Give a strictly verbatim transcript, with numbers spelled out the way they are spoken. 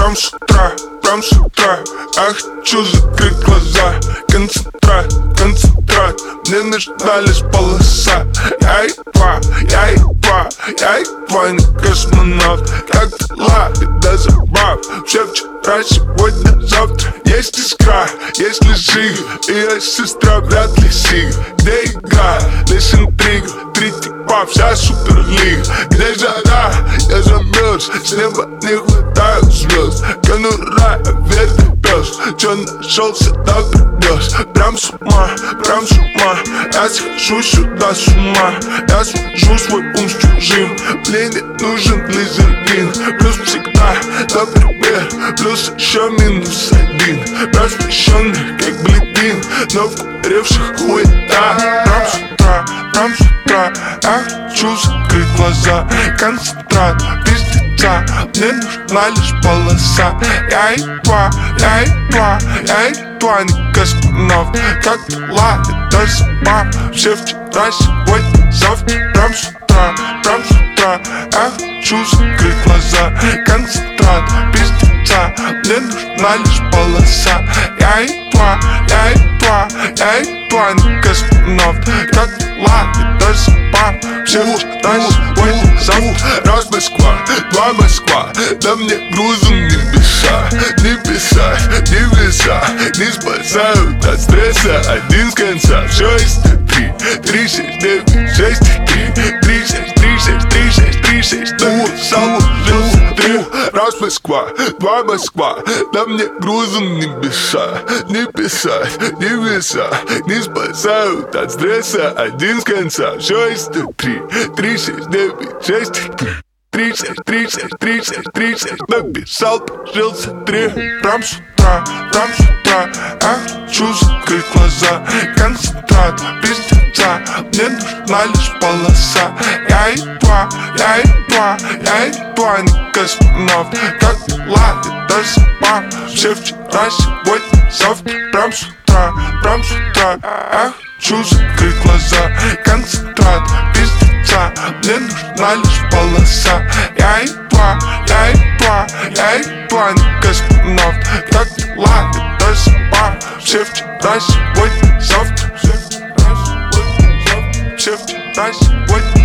прям с утра, прям с утра. Я хочу закрыть глаза. Концентрат, концентрат, мне нужна лишь полоса. Я едва, я едва, я едва не космонавт. Как дела, беда забав. Все вчера, сегодня, завтра. Есть искра, есть лежи, и я сестра, вряд ли сиг. Где игра, лишь интрига. Три типа, вся суперлига. Где жара, я замерз. С неба не хватает звезд. Конура, верный пес. Чё нашелся, так придёс. Прям с ума, прям с ума. Я схожу сюда с ума. Я свожу свой ум с чужим. Мне не нужен глизерин. Плюс всегда добрый мир. Плюс еще минус один. Просвещенный, как бледин. Но вкуревших хуета. Прям с утра, прям с утра. Я хочу закрыть глаза. Концентрат, пиздеца. Мне нужна лишь полоса. Я едва, я едва, я едва не космонавт. Как дела, это забав. Все вчера, сегодня, завтра. Прям с утра, прям с утра. Я хочу закрыть глаза. Концентрат, пиздеца. Мне нужна лишь полоса. Я едва, я едва, я едва не космонавт. Как дела, это забав. Все вчера, сегодня, завтра. Раз Москва, два Москва. Да мне грузом небеса. Небеса, небеса не спасают от стресса. Один с конца, все из три. Три, шесть, девять, шесть, три. Три, шесть, три, шесть, три, шесть, три, шесть. Написал, жил, три. Раз Москва, два Москва. Да мне грузом небеса. Небеса, небеса не спасают от стресса. Один с конца, все из три. Три, шесть, девять, шесть, три. Три, шесть, три, шесть, три, шесть, три, шесть. Написал, жился три. Прям с утра, прям с утра. Я хочу закрыть глаза. Концентрат, пиздеца. Мне нужна лишь полоса. Я едва, я едва, я едва не космонавт. Как дела, это забав. Все вчера, сегодня, завтра. Прям с утра, прям с утра. Я хочу закрыть глаза. Концентрат, пиздеца. Мне нужна лишь полоса. Я едва, я едва, я едва не космонавт. Как дела, это забав. Все вчера, сегодня, завтра. Все вчера, сегодня, завтра. Все вчера, сегодня.